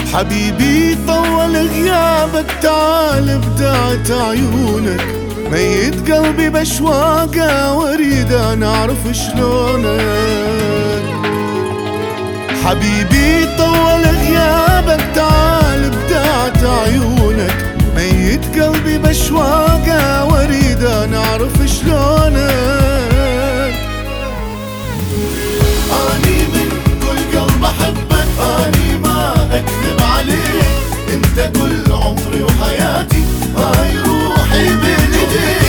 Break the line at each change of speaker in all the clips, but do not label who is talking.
حبيبي طول غيابك، تعال بدعت عيونك، ميت قلبي بشواقه واريد انا اعرف شلونك. حبيبي طول غيابك، تعال بدعت عيونك، ميت قلبي بشواقه واريد انا اعرف شلونك. اني من كل قلب احبك، اني ما اكذب عليك، انت كل عمري وحياتي، هاي روحي بين ايديك.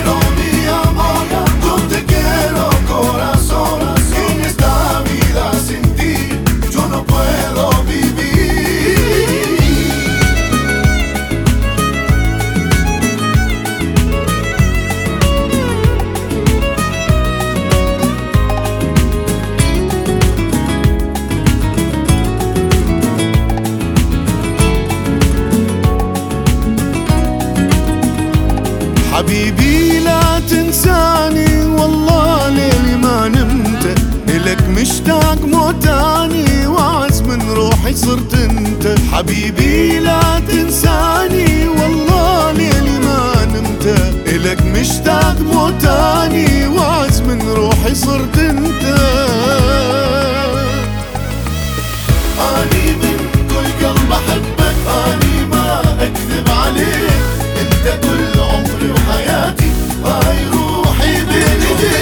حبيبي لا تنساني، والله ليلي ما نمت، إلك مشتاق موتاني، وعز من روحي صرت انت. حبيبي لا تنساني، والله ليلي ما نمت، إلك مشتاق موتاني، وعز من روحي صرت انت. اني من كل قلب احبك، اني ما اكذب عليك، انت كل عمري وحياتي، هاي روحي بين ايديك.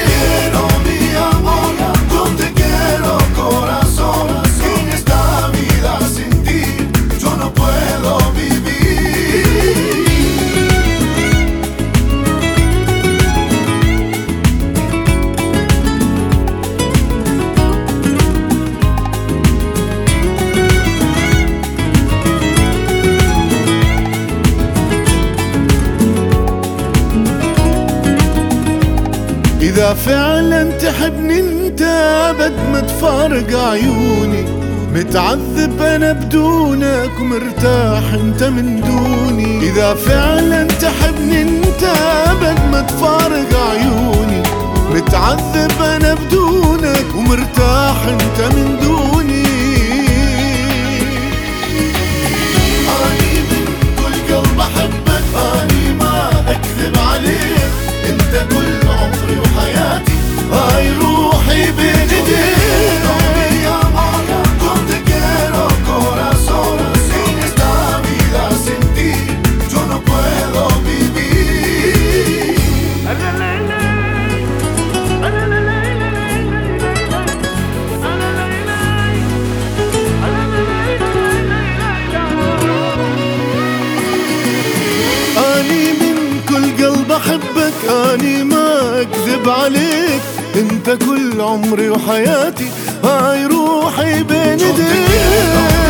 إذا فعلا تحبني انت ابد ما تفارق عيوني، متعذب انا بدونك ومرتاح انت من دوني. إذا فعلا تحبني انت ابد ما تفارق عيوني، متعذب انا بدونك ومرتاح انت من دوني. اني من كل قلب احبك، اني ما اكذب عليك، انت كل عمري وحياتي، هاي روحي بين ايديك. بحبك اني ما اكذب عليك، انت كل عمري وحياتي، هاي روحي بين ايديك.